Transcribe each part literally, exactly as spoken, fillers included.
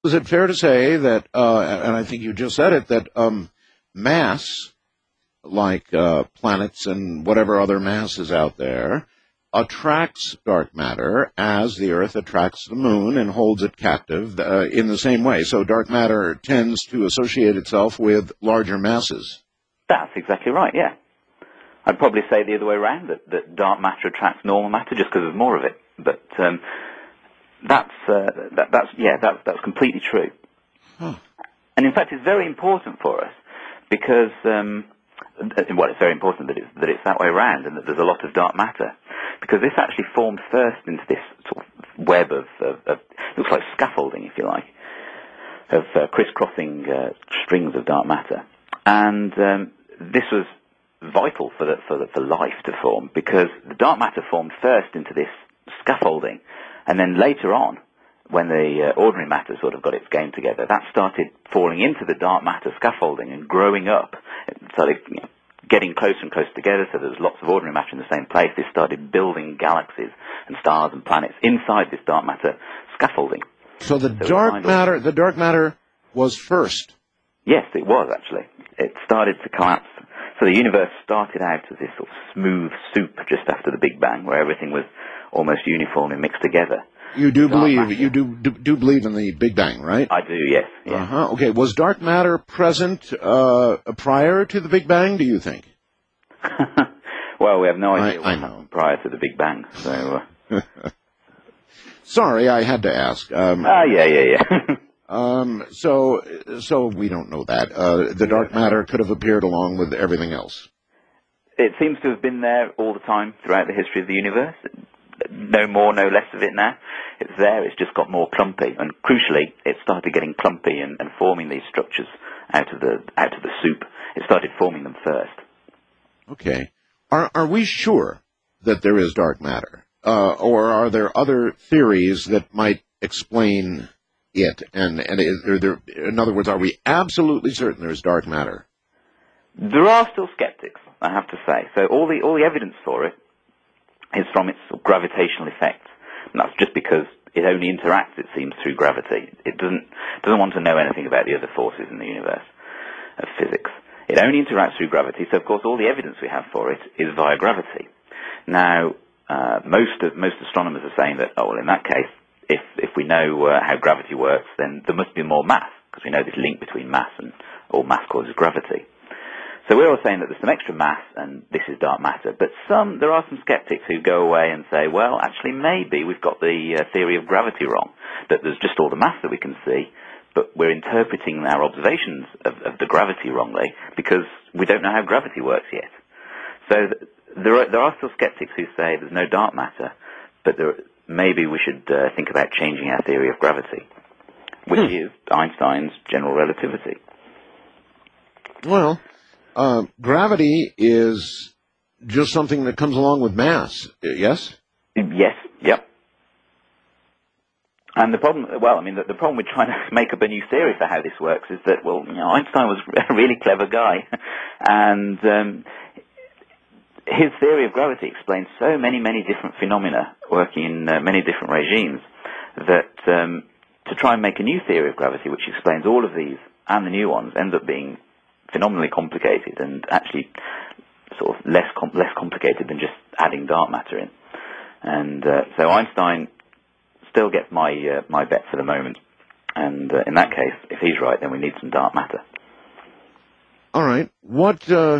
is it fair to say that, uh, and I think you just said it, that um, mass, like uh, planets and whatever other mass is out there, attracts dark matter as the Earth attracts the moon and holds it captive uh, in the same way. So dark matter tends to associate itself with larger masses. That's exactly right, yeah. I'd probably say the other way around, that, that dark matter attracts normal matter just because there's more of it. But um, that's, uh, that, that's, yeah, that's, that's completely true. Huh. And in fact, it's very important for us because, um, well, it's very important that it's, that it's that way around and that there's a lot of dark matter, because this actually formed first into this sort of web of, of, of looks like scaffolding, if you like, of uh, crisscrossing uh, strings of dark matter. And um, this was vital for, the, for, the, for life to form, because the dark matter formed first into this scaffolding, and then later on, when the uh, ordinary matter sort of got its game together, that started falling into the dark matter scaffolding and growing up. It started you know, getting closer and closer together, so there was lots of ordinary matter in the same place. This started building galaxies and stars and planets inside this dark matter scaffolding. So the so dark matter, the dark matter was first. Yes, it was actually. It started to collapse. So the universe started out as this sort of smooth soup just after the Big Bang, where everything was almost uniformly mixed together. You do believe matter. you do, do do believe in the Big Bang, right? I do, yes. yes. Uh-huh. Okay. Was dark matter present uh, prior to the Big Bang, do you think? Well, we have no idea I, what I happened prior to the Big Bang. So. Uh... Sorry, I had to ask. Um, ah, yeah, yeah, yeah. um, so, so we don't know that. Uh, the dark matter could have appeared along with everything else. It seems to have been there all the time throughout the history of the universe. No more, no less of it now. It's there, it's just got more clumpy. And crucially, it started getting clumpy and, and forming these structures out of the out of the soup. It started forming them first. Okay. Are are we sure that there is dark matter? Uh, or are there other theories that might explain it? And, and is there, there, in other words, are we absolutely certain there's dark matter? There are still skeptics, I have to say. So all the all the evidence for it is from its gravitational effects. And that's just because it only interacts, it seems, through gravity. It doesn't doesn't want to know anything about the other forces in the universe of physics. It only interacts through gravity, so of course all the evidence we have for it is via gravity. Now, uh, most of, most astronomers are saying that, oh, well, in that case, if if we know uh, how gravity works, then there must be more mass, because we know this link between mass and all mass causes gravity. So we're all saying that there's some extra mass, and this is dark matter. But some, there are some skeptics who go away and say, well, actually, maybe we've got the uh, theory of gravity wrong, that there's just all the mass that we can see, but we're interpreting our observations of, of the gravity wrongly because we don't know how gravity works yet. So th- there are, there are still skeptics who say there's no dark matter, but there, maybe we should uh, think about changing our theory of gravity, which hmm. is Einstein's general relativity. Well... Uh, gravity is just something that comes along with mass, yes? Yes, yep. And the problem, well, I mean, the, the problem with trying to make up a new theory for how this works is that, well, you know, Einstein was a really clever guy, and um, his theory of gravity explains so many, many different phenomena working in uh, many different regimes that um, to try and make a new theory of gravity which explains all of these and the new ones ends up being phenomenally complicated, and actually sort of less com- less complicated than just adding dark matter in. And uh, so Einstein still gets my uh, my bet for the moment. And uh, in that case, if he's right, then we need some dark matter. All right. What uh,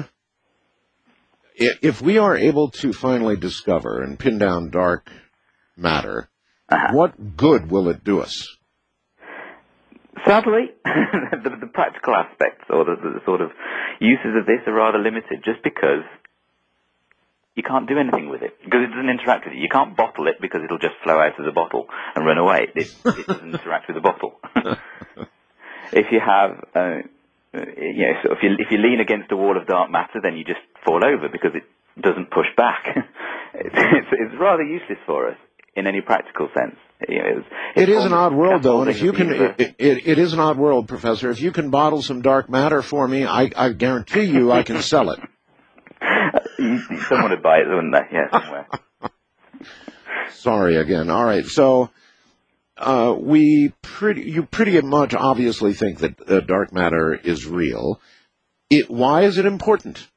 if we are able to finally discover and pin down dark matter? Uh-huh. What good will it do us? Sadly, the, the practical aspects or the, the sort of uses of this are rather limited, just because you can't do anything with it, because it doesn't interact with it. You can't bottle it because it'll just flow out of the bottle and run away. It, it doesn't interact with the bottle. If you have, uh, you know, so if you if you lean against a wall of dark matter, then you just fall over because it doesn't push back. it's, it's, it's rather useless for us in any practical sense. You know, it's, it's it is an odd world, though, and if you can, it, it, it is an odd world, Professor. If you can bottle some dark matter for me, I, I guarantee you I can sell it. Someone would buy it, wouldn't they? Yeah, somewhere. Sorry again. All right, so uh, we pretty, you pretty much obviously think that uh, dark matter is real. It, why is it important?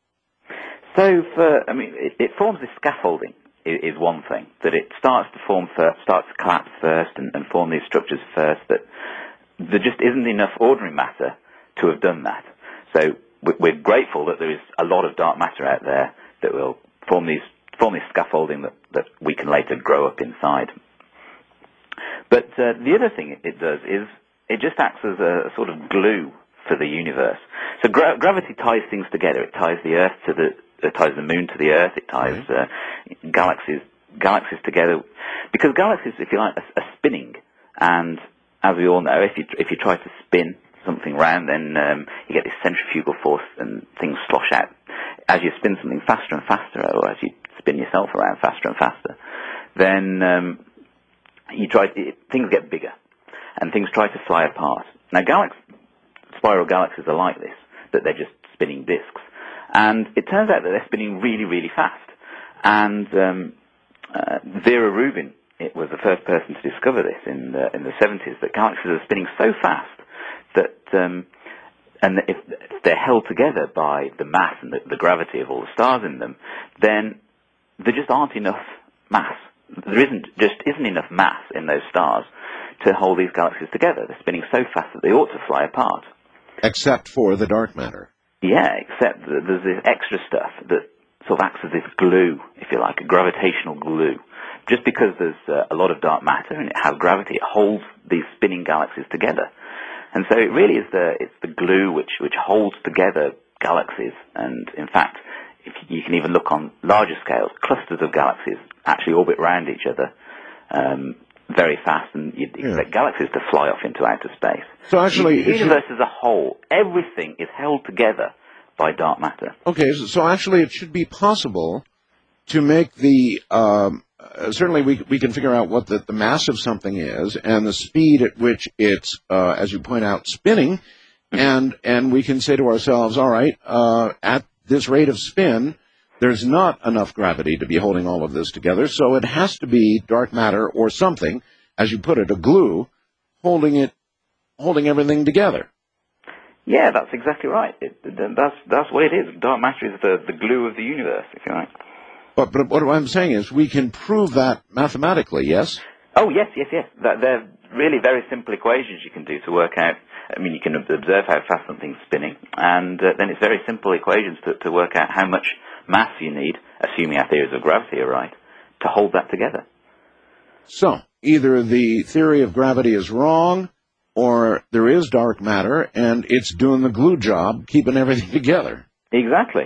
So, for, I mean, it, it forms this scaffolding, is, is one thing. That it starts to form first, starts to collapse first and, and form these structures first, that there just isn't enough ordinary matter to have done that. So, we're grateful that there is a lot of dark matter out there that will form these form this scaffolding that, that we can later grow up inside. But uh, the other thing it does is it just acts as a, a sort of glue for the universe. So gra- gravity ties things together. It ties the Earth to the it ties the Moon to the Earth. It ties uh, galaxies galaxies together, because galaxies, if you like, are, are spinning. And as we all know, if you if you try to spin something round, then um, you get this centrifugal force and things slosh out. As you spin something faster and faster, or as you spin yourself around faster and faster, then um, you try to, things get bigger, and things try to fly apart. Now, galax- spiral galaxies are like this, that they're just spinning disks, and it turns out that they're spinning really, really fast. And um, uh, Vera Rubin, it was the first person to discover this in the, in the seventies, that galaxies are spinning so fast that, um, and if they're held together by the mass and the, the gravity of all the stars in them, then there just aren't enough mass. There isn't just isn't enough mass in those stars to hold these galaxies together. They're spinning so fast that they ought to fly apart. Except for the dark matter. Yeah, except that there's this extra stuff that sort of acts as this glue, if you like, a gravitational glue. Just because there's uh, a lot of dark matter and it has gravity, it holds these spinning galaxies together. And so it really is the it's the glue which which holds together galaxies. And in fact, if you can even look on larger scales, clusters of galaxies actually orbit around each other um, very fast, and you'd expect yeah. galaxies to fly off into outer space. So actually, the universe as a whole, everything is held together by dark matter. Okay, so, so actually, it should be possible to make the um, uh, certainly we we can figure out what the, the mass of something is and the speed at which it's, uh, as you point out, spinning, mm-hmm. and and we can say to ourselves, all right, uh, at this rate of spin, there's not enough gravity to be holding all of this together, so it has to be dark matter or something, as you put it, a glue, holding it, holding everything together. Yeah, that's exactly right. It, that's that's what it is. Dark matter is the, the glue of the universe, if you like. But, but what I'm saying is we can prove that mathematically, yes? Oh, yes, yes, yes. That, they're really very simple equations you can do to work out. I mean, you can observe how fast something's spinning, and uh, then it's very simple equations to, to work out how much mass you need, assuming our theories of gravity are right, to hold that together. So, either the theory of gravity is wrong, or there is dark matter, and it's doing the glue job, keeping everything together. Exactly.